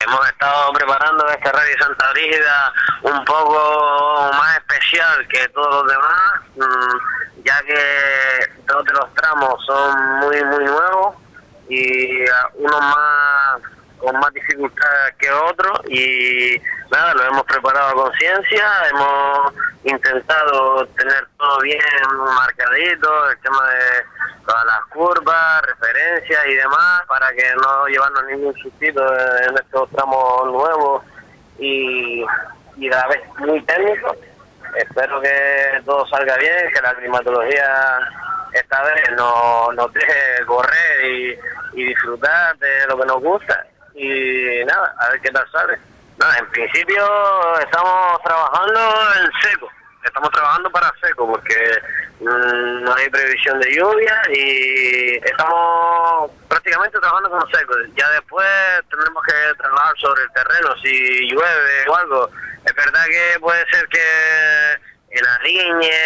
hemos estado preparando este Rally Santa Brígida un poco más especial que todos los demás, ya que dos de los tramos son muy nuevos y unos más con más dificultades que otros, y nada, lo hemos preparado a conciencia, hemos intentado tener todo bien marcadito, el tema de todas las curvas, referencias y demás, para que no llevarnos ningún sustito en estos tramos nuevos y a la vez muy técnicos. Espero que todo salga bien, que la climatología esta vez nos deje correr y disfrutar de lo que nos gusta, y nada, a ver qué tal sale. Nada, en principio estamos trabajando en seco, estamos trabajando para seco porque no hay previsión de lluvia y estamos prácticamente trabajando con seco. Ya después tendremos que trabajar sobre el terreno si llueve o algo. Es verdad que puede ser que en Ariñe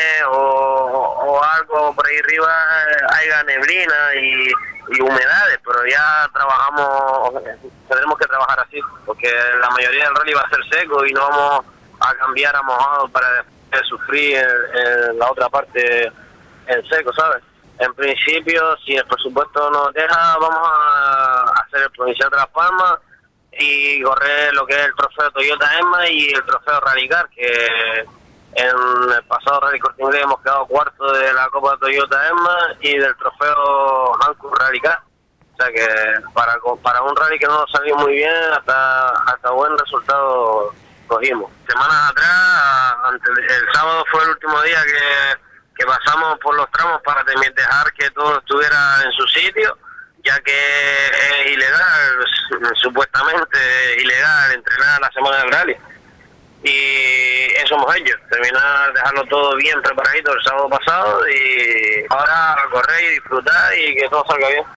o algo por ahí arriba haya neblina y humedades, pero ya tendremos que trabajar así, porque la mayoría del rally va a ser seco y no vamos a cambiar a mojado para después sufrir en la otra parte en seco, ¿sabes? En principio, si el presupuesto nos deja, vamos a hacer el Provincial de Las Palmas y correr lo que es el trofeo Toyota ESMA y el trofeo Rally Car, que en el pasado Rally Corte Inglés hemos quedado cuarto de la Copa Toyota ESMA y del trofeo Hankook Rally Car. O sea que para un rally que no nos salió muy bien, hasta buen resultado cogimos. Semanas atrás, el sábado fue el último día que pasamos por los tramos para dejar que todo estuviera en su sitio, ya que es ilegal, supuestamente ilegal, entrenar la semana del rally. Y eso hemos hecho, dejarlo todo bien preparadito el sábado pasado y ahora a correr y disfrutar y que todo salga bien.